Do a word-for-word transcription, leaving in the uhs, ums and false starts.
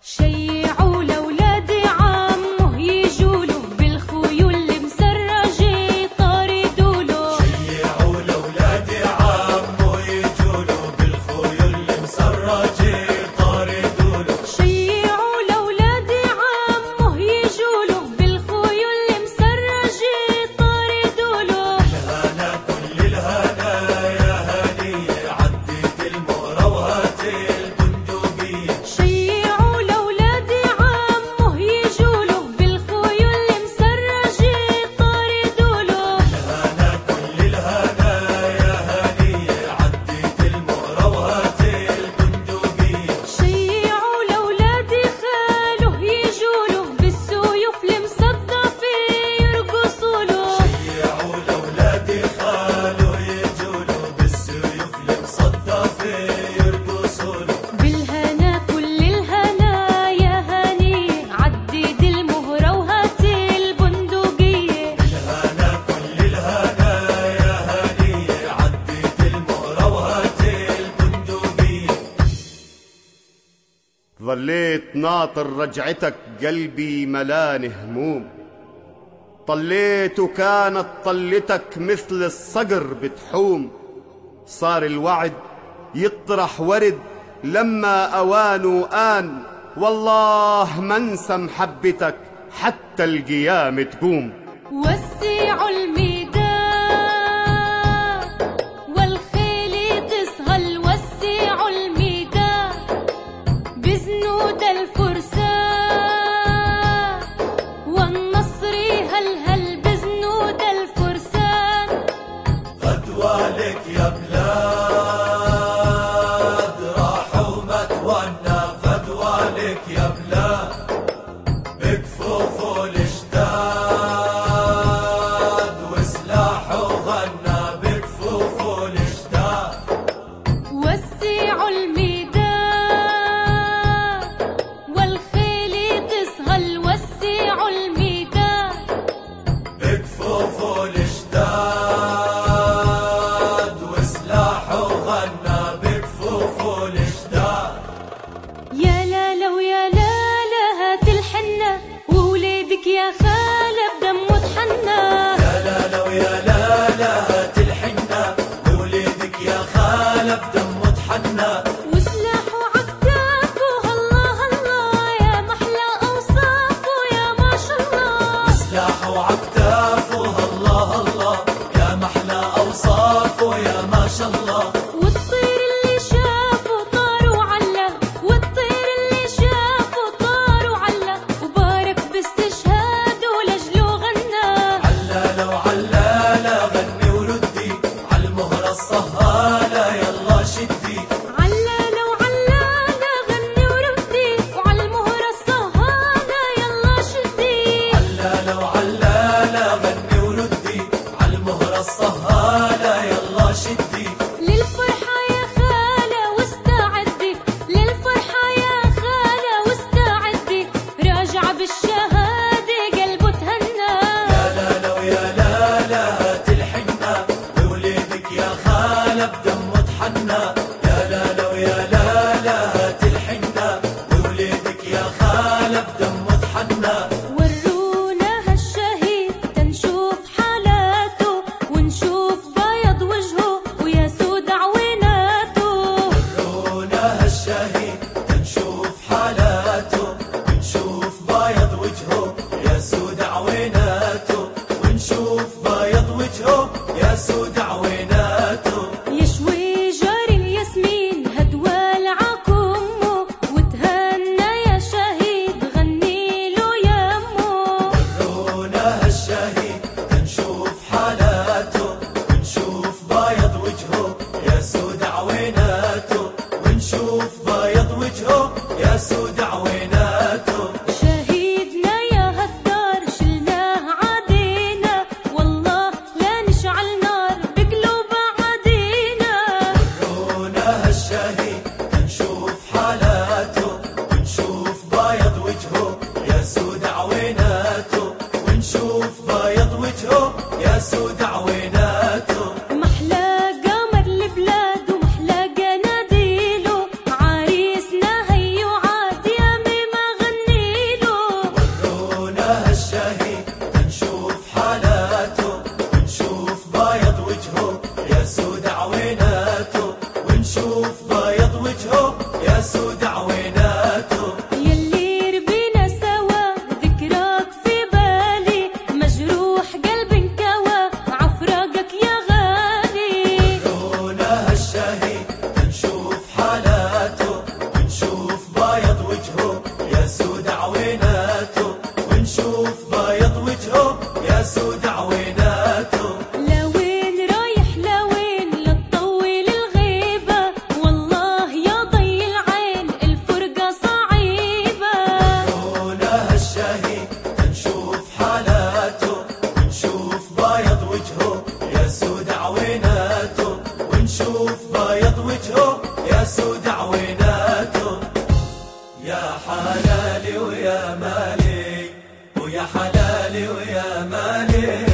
شيعوا لولاد عمه يجوله بالخيول مسرجة طاردوله. شيعوا لولاد عمه يجوله بالخيول مسرجة طاردوله. شيعوا لولاد عمه يجوله بالخيول مسرجة طاردوله. الهنا كل الهنا يا هنية عدت المهرة وهات البندقية. شيعوا لولاد عمه يجوله بالخيول مسرجة طاردوله. الهنا كل الهنا يا هنية عدت المهرة وهات البندقية. شيعوا لولاد خاله يجوله بالسيوف المصدفة يرقصوله. شيعوا لولاد خاله يجوله بالسيوف المصدفة يرقصوله. بالهنا كل الهنا يا هني عدد المهرة وهات البندقية. الهنا كل الهنا يا هنية عدت المهرة وهات البندقية. ظليت ناطر رجعتك قلبي ملان هموم، طليت وكانت طلتك مثل الصقر بتحوم. صار الوعد يطرح ورد لما أوانه آن، والله ما انسى محبتك حتى القيام تقوم. وسعوا الميدان والخيل تسهل، وسعوا الميدان بزنود الفرسان، والنصر هلهل بزنود الفرسان. غدوالك يا بلاد راحوا متونا، غدوالك يا بلاد بكفوف الاشتاد وسلاحه غنى بكفوف الاشتاد. وسعوا الميدان والخيل تسهل، وسعوا الميدان بكفوف الاشتاد وسلاحه غنى بكفوف الاشتاد. يا لالا ويا لالا هات الحنة، وولادك يا خالة بدمه تحنى. يا لالا ويا لالا هات الحنة، وولدك يا خالة بدمه تحنى. وسلاحه عكتافه الله الله يا محلى أوصافه يا ما شاء الله. سلاحه وعكتافه الله الله يا محلى أوصافه يا ما شاء الله. والطير اللي شافه طار وعلى، والطير اللي شافه طار وعلى، وبارك باستشهاده لجله غنى. علالة وعلالة حلالي ويا مالي ويا حلالي ويا مالي